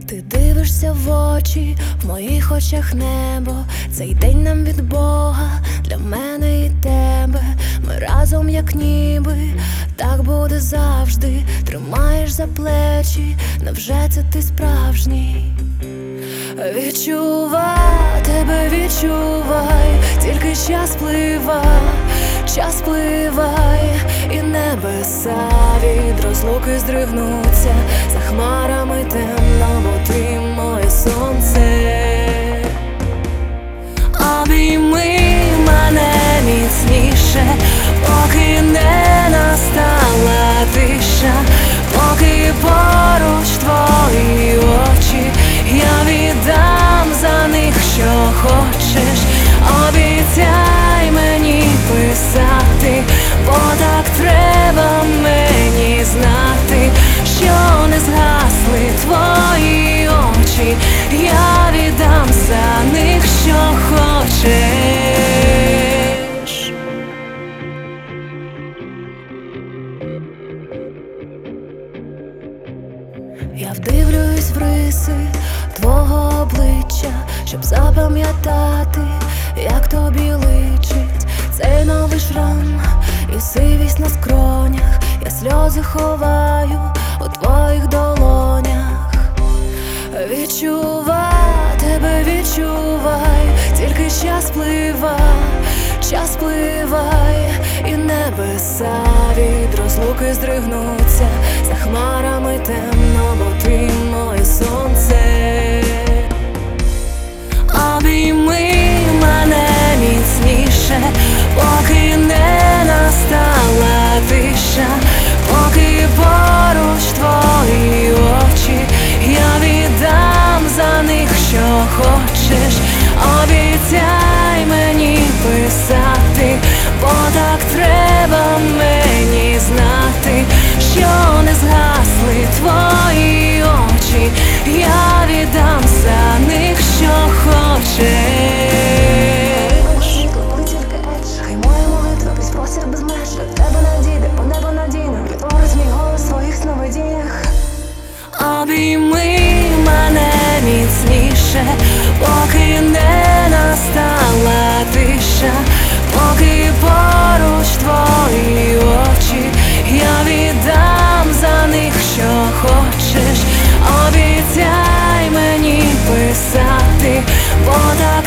Ти дивишся в очі, в моїх очах небо. Цей день нам від Бога, для мене і тебе. Ми разом, як ніби, так буде завжди. Тримаєш за плечі, невже це ти справжній? Відчувай, тебе відчувай, тільки час пливай, і небеса від розлуки здригнуться. За хмарами темно, бо ти моє сонце. Обійми мене міцніше, поки не настала тиша, поки поруч твої очі, я віддам за них, що хочеш. Обіцяй мені писати, бо так треба мені знати, що не згасли твої очі, я віддам за них, що хочеш. Я вдивлюсь в риси твого обличчя, щоб запам'ятати, як тобі личить цей новий шрам і сивість на скронях. Я сльози ховаю у твоїх долонях. Відчувай, тебе відчувай, тільки час пливай, і небеса від розлуки здригнуться. За хмарами темно, бо ти моє сонце. Обійми мене міцніше, поки не настала тиша, поки поруч твої очі, я віддам за них, що хочеш. Обіцяй мені писати, бо так треба мені знати, що не згасли твої очі, я віддам за них, що хочеш. Хай моя молитва під простір без меж, до тебе надійде, по небо надійно, притворить мій голос в своїх сновидіннях. Обійми мене міцніше, поки не настала тиша, поки поруч твої очі, я віддам за них, що хочеш. Обіцяй мені писати, бо так